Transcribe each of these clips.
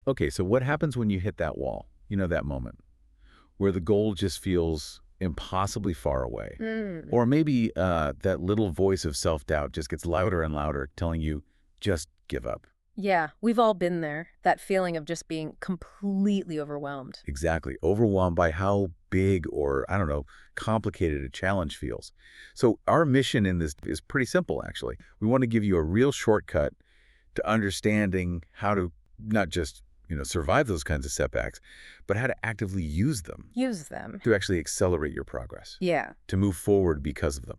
Okay, so what happens when you hit that wall? You know, that moment where the goal just feels impossibly far away. Mm. Or maybe that little voice of self-doubt just gets louder and louder, telling you, just give up. Yeah, we've all been there. That feeling of just being completely overwhelmed. Exactly. Overwhelmed by how big or, I don't know, complicated a challenge feels. So our mission in this is pretty simple, actually. We want to give you a real shortcut to understanding how to not just, survive those kinds of setbacks, but how to actively use them Use them. to actually accelerate your progress, Yeah. to move forward because of them.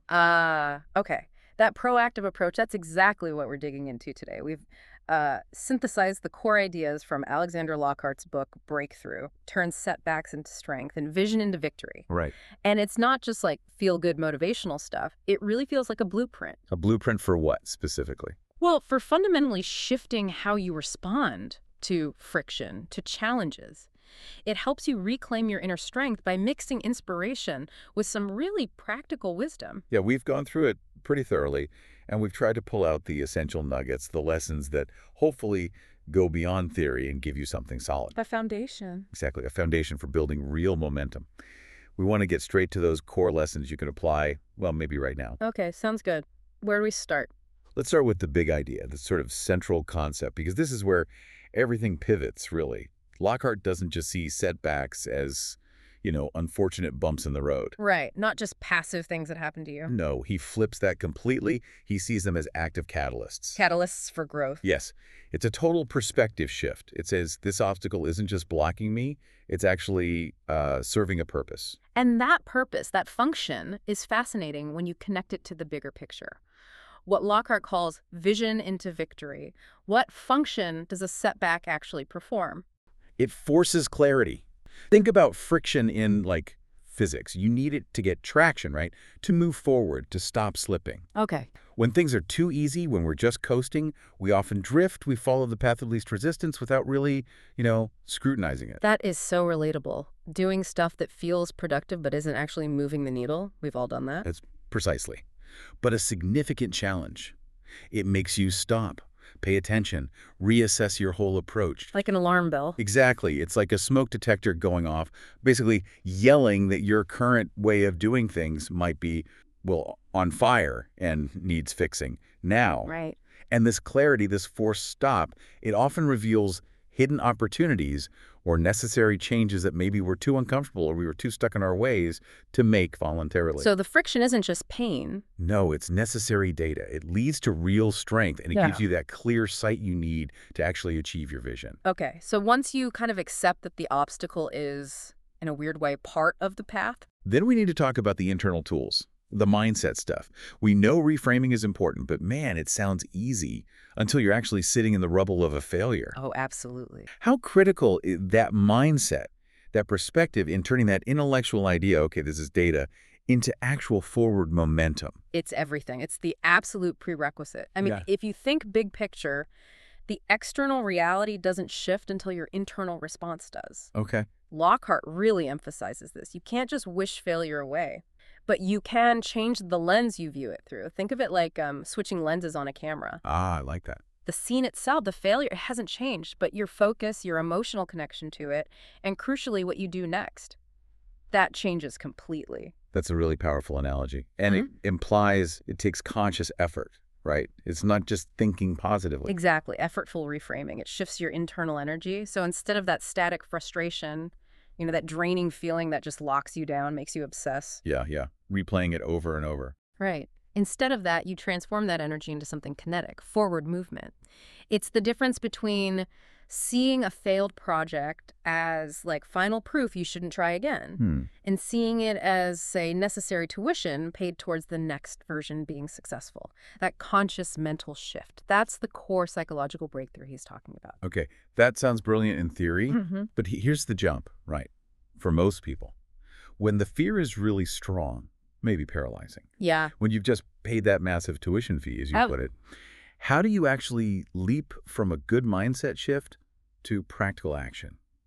Okay. That proactive approach, that's exactly what we're digging into today. We've synthesized the core ideas from Alexander Lockhart's book, Breakthrough, Turns Setbacks into Strength and Vision into Victory. Right. And it's not just like feel-good motivational stuff. It really feels like a blueprint. A blueprint for what specifically? Well, for fundamentally shifting how you respond to friction, to challenges. It helps you reclaim your inner strength by mixing inspiration with some really practical wisdom. Yeah, we've gone through it pretty thoroughly, and we've tried to pull out the essential nuggets, the lessons that hopefully go beyond theory and give you something solid. The foundation. Exactly, a foundation for building real momentum. We want to get straight to those core lessons you can apply, well, maybe right now. Okay, sounds good. Where do we start? Let's start with the big idea, the sort of central concept, because this is where everything pivots, really. Lockhart doesn't just see setbacks as, unfortunate bumps in the road. Right, not just passive things that happen to you. No, he flips that completely. He sees them as active catalysts. Catalysts for growth. Yes, it's a total perspective shift. It says this obstacle isn't just blocking me, it's actually serving a purpose. And that purpose, that function, is fascinating when you connect it to the bigger picture. What Lockhart calls vision into victory. What function does a setback actually perform? It forces clarity. Think about friction in, like, physics. You need it to get traction, right? To move forward, to stop slipping. Okay. When things are too easy, when we're just coasting, we often drift, we follow the path of least resistance without really, scrutinizing it. That is so relatable. Doing stuff that feels productive but isn't actually moving the needle. We've all done that. That's precisely. But a significant challenge. It makes you stop, pay attention, reassess your whole approach. Like an alarm bell. Exactly. It's like a smoke detector going off, basically yelling that your current way of doing things might be, well, on fire and needs fixing now. Right. And this clarity, this forced stop, it often reveals hidden opportunities or necessary changes that maybe were too uncomfortable or we were too stuck in our ways to make voluntarily. So the friction isn't just pain. No, it's necessary data. It leads to real strength, and it gives you that clear sight you need to actually achieve your vision. Okay, so once you kind of accept that the obstacle is, in a weird way, part of the path. Then we need to talk about the internal tools, the mindset stuff. We know reframing is important, but man, it sounds easy until you're actually sitting in the rubble of a failure. Oh, absolutely. How critical is that mindset, that perspective in turning that intellectual idea, okay, this is data, into actual forward momentum? It's everything. It's the absolute prerequisite. I mean, Yeah. if you think big picture, the external reality doesn't shift until your internal response does. Okay. Lockhart really emphasizes this. You can't just wish failure away, but you can change the lens you view it through. Think of it like switching lenses on a camera. Ah, I like that. The scene itself, the failure, it hasn't changed, but your focus, your emotional connection to it, and crucially, what you do next, that changes completely. That's a really powerful analogy. And it implies it takes conscious effort, right? It's not just thinking positively. Exactly. Effortful reframing. It shifts your internal energy. So instead of that static frustration, that draining feeling that just locks you down, makes you obsess. Yeah. Replaying it over and over. Right. Instead of that, you transform that energy into something kinetic, forward movement. It's the difference between seeing a failed project as like final proof you shouldn't try again and seeing it as, say, necessary tuition paid towards the next version being successful. That conscious mental shift. That's the core psychological breakthrough he's talking about. Okay, that sounds brilliant in theory, but here's the jump, right? For most people, when the fear is really strong, maybe paralyzing, Yeah. when you've just paid that massive tuition fee, as you put it, how do you actually leap from a good mindset shift to practical action?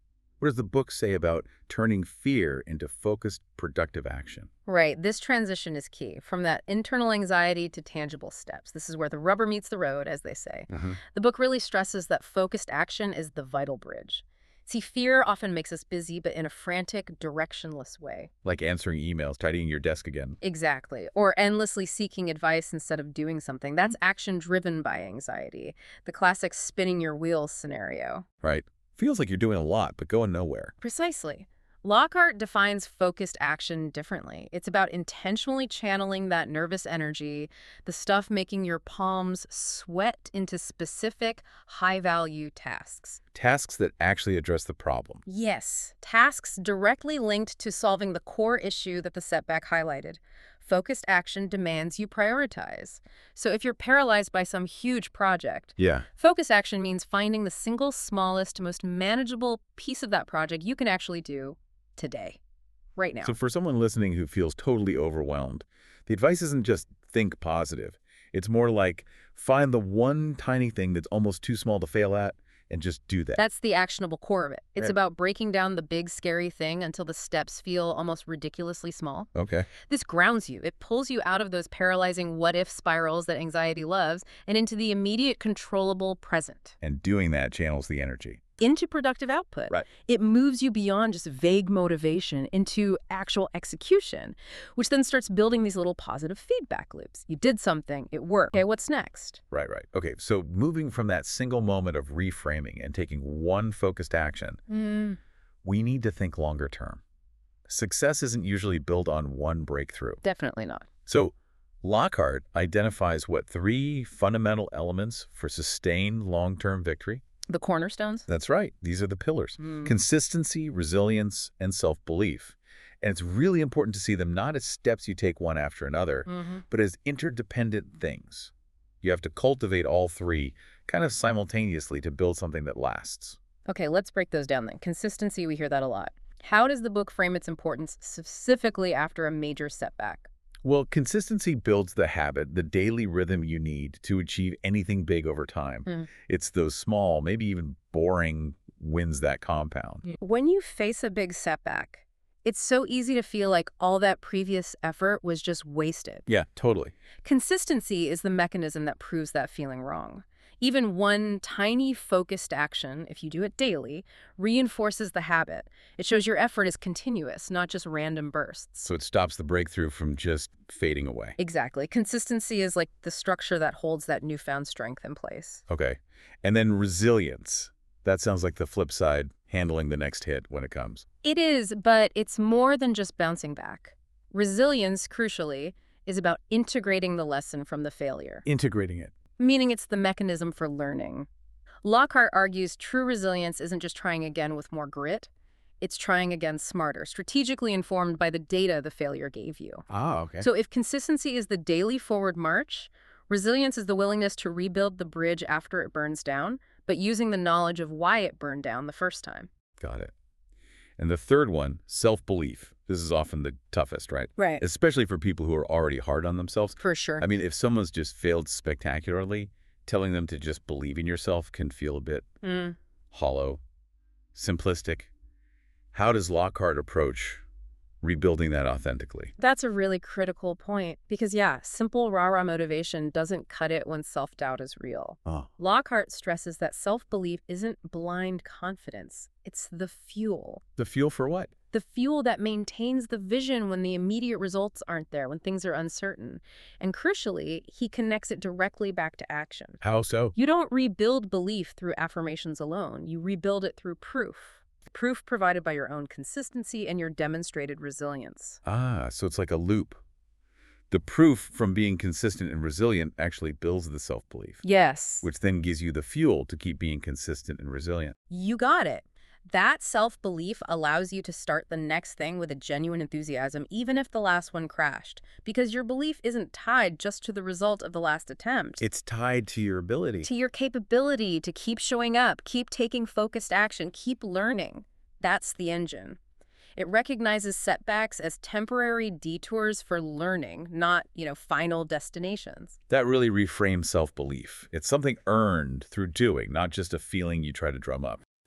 What does the book say about turning fear into focused, productive action? Right. This transition is key, from that internal anxiety to tangible steps. This is where the rubber meets the road, as they say. The book really stresses that focused action is the vital bridge. See, fear often makes us busy, but in a frantic, directionless way. Like answering emails, tidying your desk again. Exactly. Or endlessly seeking advice instead of doing something. That's action driven by anxiety. The classic spinning your wheels scenario. Right. Feels like you're doing a lot, but going nowhere. Precisely. Lockhart defines focused action differently. It's about intentionally channeling that nervous energy, the stuff making your palms sweat, into specific, high-value tasks. Tasks that actually address the problem. Yes, tasks directly linked to solving the core issue that the setback highlighted. Focused action demands you prioritize. So if you're paralyzed by some huge project, Yeah. focused action means finding the single smallest, most manageable piece of that project you can actually do today, right now. So for someone listening who feels totally overwhelmed, the advice isn't just think positive. It's more like find the one tiny thing that's almost too small to fail at and just do that. That's the actionable core of it. It's Right. about breaking down the big, scary thing until the steps feel almost ridiculously small. Okay. This grounds you. It pulls you out of those paralyzing what-if spirals that anxiety loves and into the immediate, controllable present. And doing that channels the energy. Into productive output. Right. It moves you beyond just vague motivation into actual execution, which then starts building these little positive feedback loops. You did something, it worked. Okay, what's next? Right. Okay, so moving from that single moment of reframing and taking one focused action, we need to think longer term. Success isn't usually built on one breakthrough. Definitely not. So Lockhart identifies what 3 fundamental elements for sustained long-term victory? The cornerstones? That's right. These are the pillars. Consistency, resilience, and self-belief. And it's really important to see them not as steps you take one after another, but as interdependent things. You have to cultivate all 3 kind of simultaneously to build something that lasts. Okay, let's break those down then. Consistency, we hear that a lot. How does the book frame its importance specifically after a major setback? Well, consistency builds the habit, the daily rhythm you need to achieve anything big over time. It's those small, maybe even boring wins that compound. When you face a big setback, it's so easy to feel like all that previous effort was just wasted. Yeah, totally. Consistency is the mechanism that proves that feeling wrong. Even one tiny focused action, if you do it daily, reinforces the habit. It shows your effort is continuous, not just random bursts. So it stops the breakthrough from just fading away. Exactly. Consistency is like the structure that holds that newfound strength in place. Okay. And then resilience. That sounds like the flip side, handling the next hit when it comes. It is, but it's more than just bouncing back. Resilience, crucially, is about integrating the lesson from the failure. Integrating it. Meaning it's the mechanism for learning. Lockhart argues true resilience isn't just trying again with more grit. It's trying again smarter, strategically informed by the data the failure gave you. Ah, okay. So if consistency is the daily forward march, resilience is the willingness to rebuild the bridge after it burns down, but using the knowledge of why it burned down the first time. Got it. And the third one, self-belief. This is often the toughest, right? Right. Especially for people who are already hard on themselves. For sure. I mean, if someone's just failed spectacularly, telling them to just believe in yourself can feel a bit hollow, simplistic. How does Lockhart approach rebuilding that authentically? That's a really critical point because, yeah, simple rah-rah motivation doesn't cut it when self-doubt is real. Oh. Lockhart stresses that self-belief isn't blind confidence. It's the fuel. The fuel for what? The fuel that maintains the vision when the immediate results aren't there, when things are uncertain. And crucially, he connects it directly back to action. How so? You don't rebuild belief through affirmations alone. You rebuild it through proof. Proof provided by your own consistency and your demonstrated resilience. Ah, so it's like a loop. The proof from being consistent and resilient actually builds the self-belief, Yes. which then gives you the fuel to keep being consistent and resilient. You got it. That self-belief allows you to start the next thing with a genuine enthusiasm, even if the last one crashed, because your belief isn't tied just to the result of the last attempt. It's tied to your ability. To your capability to keep showing up, keep taking focused action, keep learning. That's the engine. It recognizes setbacks as temporary detours for learning, not, final destinations. That really reframes self-belief. It's something earned through doing, not just a feeling you try to drum up.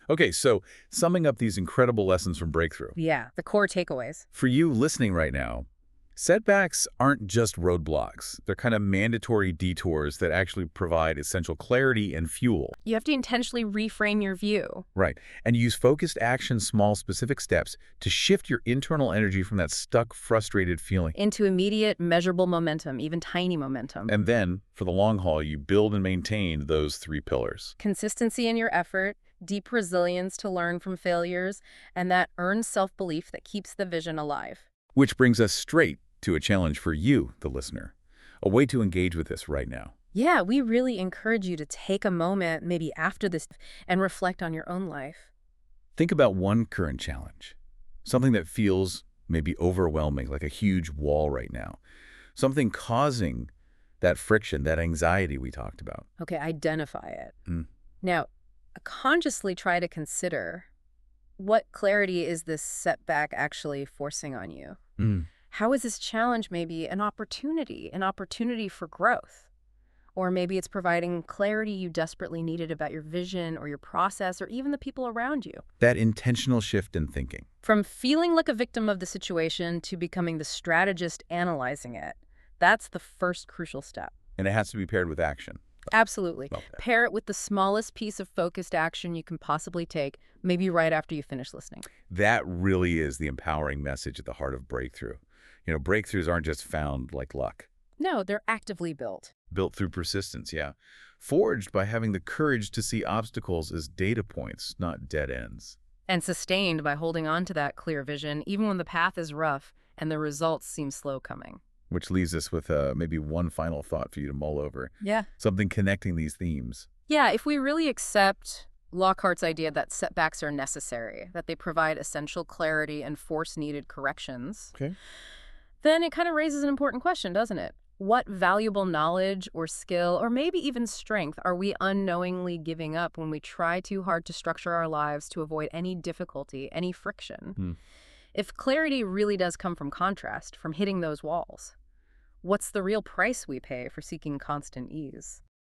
Okay, so summing up these incredible lessons from Breakthrough. Yeah, the core takeaways. For you listening right now, setbacks aren't just roadblocks. They're kind of mandatory detours that actually provide essential clarity and fuel. You have to intentionally reframe your view. Right. And use focused action, small, specific steps to shift your internal energy from that stuck, frustrated feeling. Into immediate, measurable momentum, even tiny momentum. And then, for the long haul, you build and maintain those 3 pillars. Consistency in your effort, deep resilience to learn from failures, and that earned self-belief that keeps the vision alive. Which brings us straight to a challenge for you, the listener. A way to engage with this right now. Yeah, we really encourage you to take a moment, maybe after this, and reflect on your own life. Think about one current challenge. Something that feels maybe overwhelming, like a huge wall right now. Something causing that friction, that anxiety we talked about. Okay, identify it. Mm. Now, consciously try to consider what clarity is this setback actually forcing on you? How is this challenge maybe an opportunity for growth? Or maybe it's providing clarity you desperately needed about your vision or your process or even the people around you. That intentional shift in thinking. From feeling like a victim of the situation to becoming the strategist analyzing it, that's the first crucial step. And it has to be paired with action. Absolutely. Okay. Pair it with the smallest piece of focused action you can possibly take, maybe right after you finish listening. That really is the empowering message at the heart of Breakthrough. Breakthroughs aren't just found like luck. No, they're actively built. Built through persistence, yeah. Forged by having the courage to see obstacles as data points, not dead ends. And sustained by holding on to that clear vision, even when the path is rough and the results seem slow coming. Which leaves us with maybe one final thought for you to mull over. Yeah. Something connecting these themes. Yeah, if we really accept Lockhart's idea that setbacks are necessary, that they provide essential clarity and force-needed corrections, Okay. then it kind of raises an important question, doesn't it? What valuable knowledge or skill or maybe even strength are we unknowingly giving up when we try too hard to structure our lives to avoid any difficulty, any friction? If clarity really does come from contrast, from hitting those walls, what's the real price we pay for seeking constant ease?